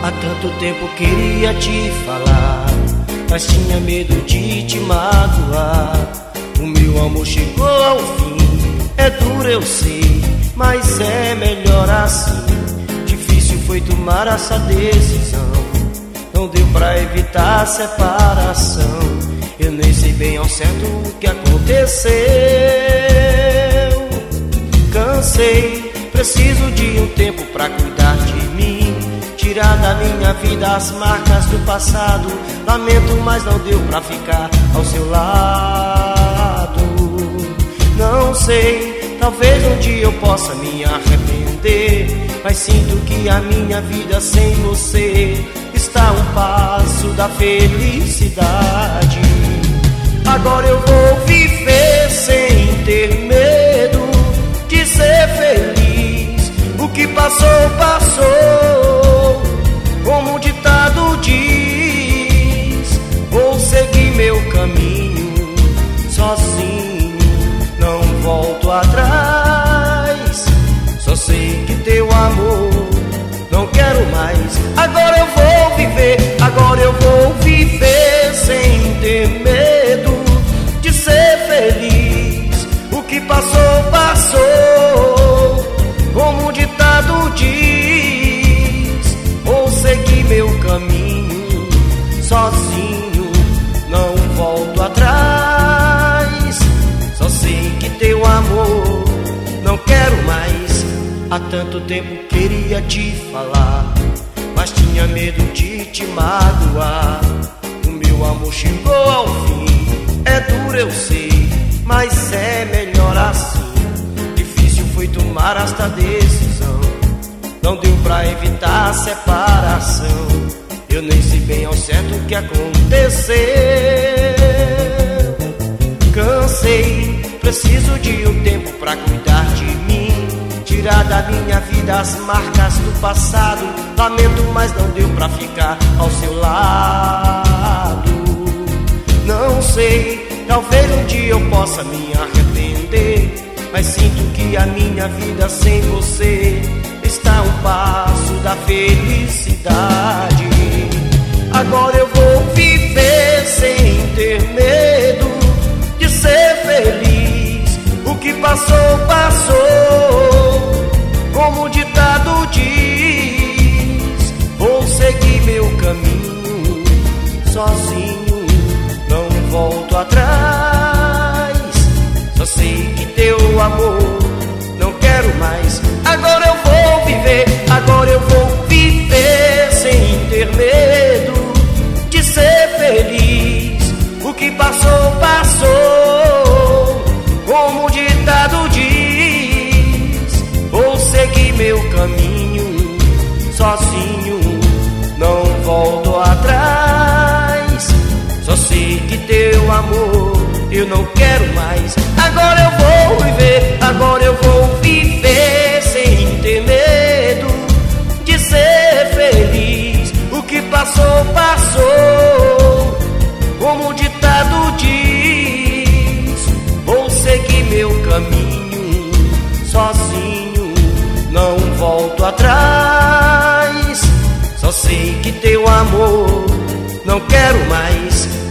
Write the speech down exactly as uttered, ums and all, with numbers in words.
Há tanto tempo queria te falar, mas tinha medo de te magoar. O meu amor chegou ao fim, é duro eu sei, mas é melhor assim. Difícil foi tomar essa decisão, não deu pra evitar a separação. Eu nem sei bem ao certo o que aconteceu. Cansei, preciso de um tempo pra cuidar de mim, tirar da minha vida as marcas do passado. Lamento, mas não deu pra ficar ao seu lado. Não sei, talvez um dia eu possa me arrepender, mas sinto que a minha vida sem você está a um passo da felicidade. Agora eu vou viver sem ter medo de ser feliz. O que passou, passou, como o ditado diz. Vou seguir meu caminho sozinho, não volto atrás. Só sei que teu amor não quero mais. Agora eu vou viver, agora eu vou viver sem ter medo de ser feliz. O que passou, passou, como o ditado diz. Vou seguir meu caminho sozinho, não volto atrás. Só sei que teu amor não quero mais. Há tanto tempo queria te falar, mas tinha medo de te magoar. O meu amor chegou ao fim, é duro eu sei, mas é melhor assim. Difícil foi tomar esta decisão, não deu pra evitar a separação. Eu nem sei bem ao certo o que aconteceu. Cansei, preciso de um tempo pra cuidar de mim, tirar da minha vida as marcas do passado. Lamento, mas não deu pra ficar ao seu lado. Não sei, talvez um dia eu possa me arrepender, mas sinto que a minha vida sem você está a um passo da felicidade. Agora eu vou viver sem ter medo de ser feliz. O que passou, passou, como o ditado diz. Vou seguir meu caminho sozinho, não volto atrás. Só sei que teu amor não quero mais. Agora eu vou viver, agora eu vou viver sem ter medo de ser feliz. O que passou, passou, como o ditado diz. Vou seguir meu caminho sozinho, não volto atrás. Só sei que teu amor eu não quero mais. Agora eu vou viver, agora eu vou viver sem ter medo de ser feliz. O que passou, passou, como o ditado diz. Vou seguir meu caminho sozinho, não volto atrás. Só sei que teu amor não quero mais.